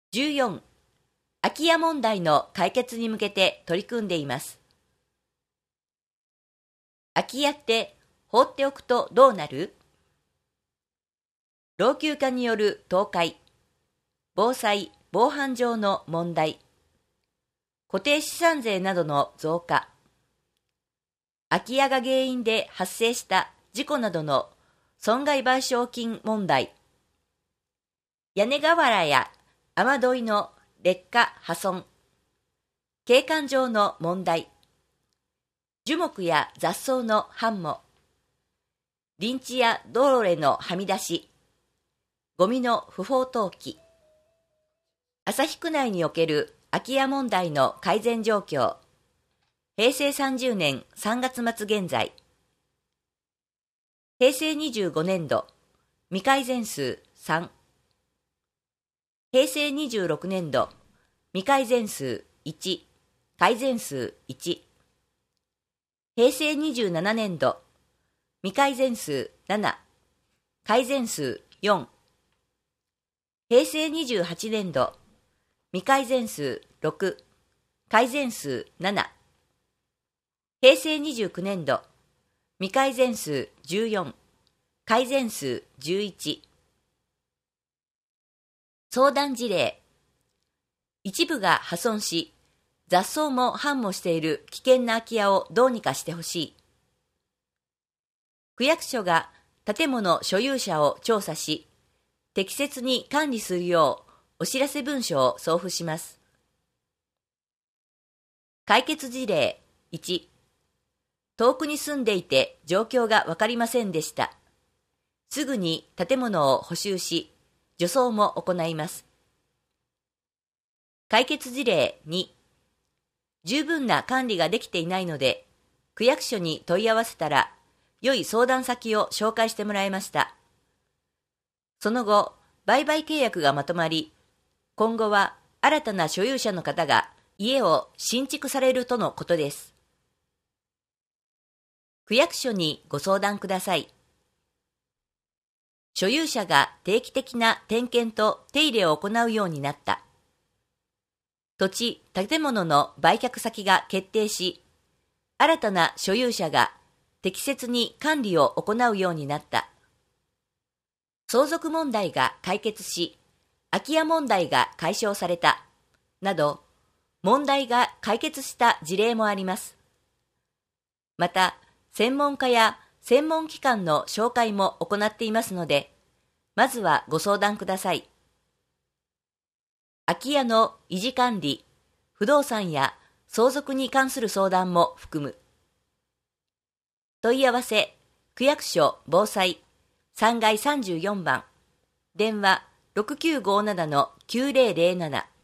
14、空き家問題の解決に向けて取り組んでいます。空き家って放っておくとどうなる？老朽化による倒壊、防災・防犯上の問題、固定資産税などの増加、空き家が原因で発生した事故などの損害賠償金問題、屋根瓦や雨どいの劣化破損、景観上の問題、樹木や雑草の繁茂、林地や道路へのはみ出し、ゴミの不法投棄、旭区内における空き家問題の改善状況、平成30年3月末現在、平成25年度、未改善数3、平成26年度、未改善数1、改善数1、平成27年度、未改善数7、改善数4、平成28年度、未改善数6、改善数7、平成29年度、未改善数14、改善数11。相談事例。一部が破損し、雑草も繁茂している危険な空き家をどうにかしてほしい。区役所が建物所有者を調査し、適切に管理するようお知らせ文書を送付します。解決事例1、遠くに住んでいて状況がわかりませんでした。すぐに建物を補修し、除草も行います。解決事例2、十分な管理ができていないので、区役所に問い合わせたら、良い相談先を紹介してもらいました。その後、売買契約がまとまり、今後は新たな所有者の方が家を新築されるとのことです。区役所にご相談ください。所有者が定期的な点検と手入れを行うようになった。土地・建物の売却先が決定し、新たな所有者が適切に管理を行うようになった。相続問題が解決し、空き家問題が解消された、など、問題が解決した事例もあります。また、専門家や専門機関の紹介も行っていますので、まずはご相談ください。空き家の維持管理、不動産や相続に関する相談も含む。問い合わせ、区役所防災、3階34番、電話6957-9007